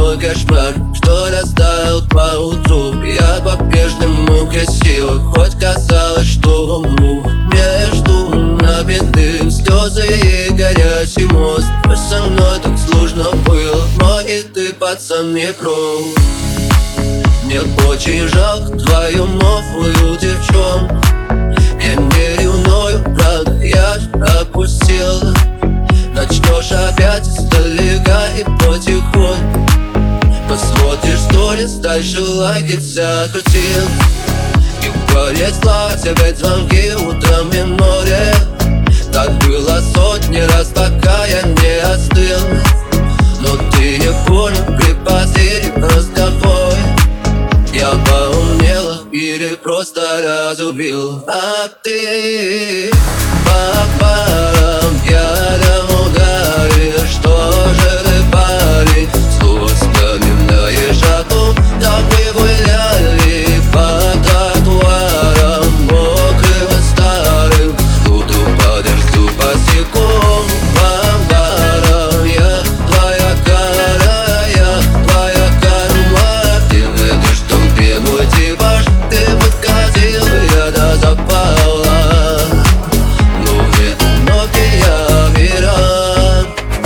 ночной кошмар, что растаял поутру. Я по-прежнему красива, хоть казалось, что умру. Между набитым слезы и горячий мост. Со мной так сложно было, но и ты, пацан, не прав. Мне очень жалко твою новую девчонку. Я не ревную, правда, я ж опустил. Начнешь опять издалека и потихоньку посмотришь сторис, дальше лайки закрутил. И понеслась опять звонки утром и море. Так было сотни раз, пока я не остыл. Но ты не понял, при потере разговор я поумнела или просто разубил. А ты по парам яром ударишь. Что же ты, парень, снова вспоминаешь о том, как мы гуляли по тротуарам мокрым и старым. Тут упадешь босиком по барам. Я твоя кара, я твоя карма. Ты найдешь в том, где мой типаж. Ты подкатил, я до запала. Ну это вновь я мира.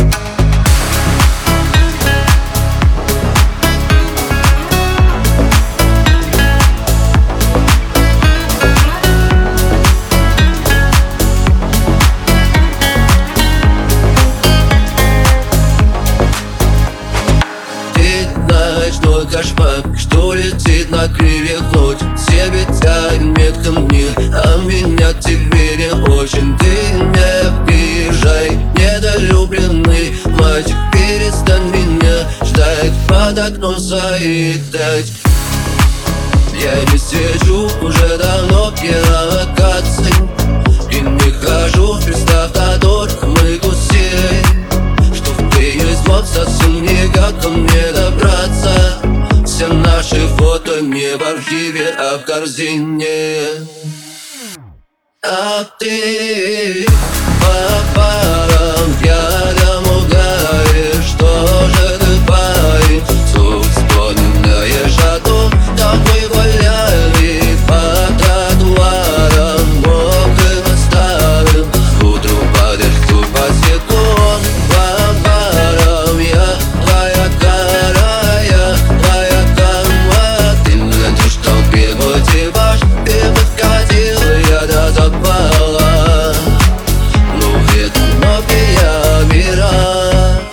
Ты ночной кошмар, что летит на крыльях ночь. Себе тянет ко мне, а меня к тебе не очень. Ты не приезжай, недолюбленный мальчик. Перестань меня ждать под окном своих дач. Я не сижу уже давно пьян акаций и не хожу в места, в которых мы гусей. Чтоб ты не смог совсем никак ко мне добраться. Все наши фото не в архиве, а в корзине. А ты по парам яром ударишь. Что же ты, парень, снова вспоминаешь о том, как мы гуляли по тротуарам мокрым и старым. Утром падаешь босиком по барам. Я твоя кара, я твоя карма. Ты найдешь в толпе мой типаж. Ты подкатил, я до запала. Ну это вновь я мира.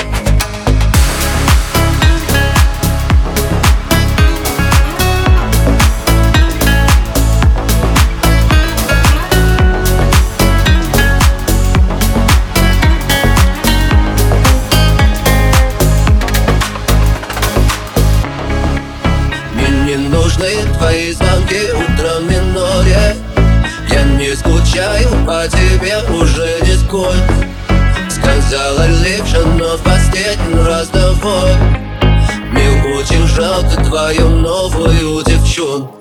Мне не нужны твои звонки утром и ночью. Я не скучаю по тебе уже нисколько. Сказала лишь, но в последний раз давай. Мне очень жалко твою новую девчонку.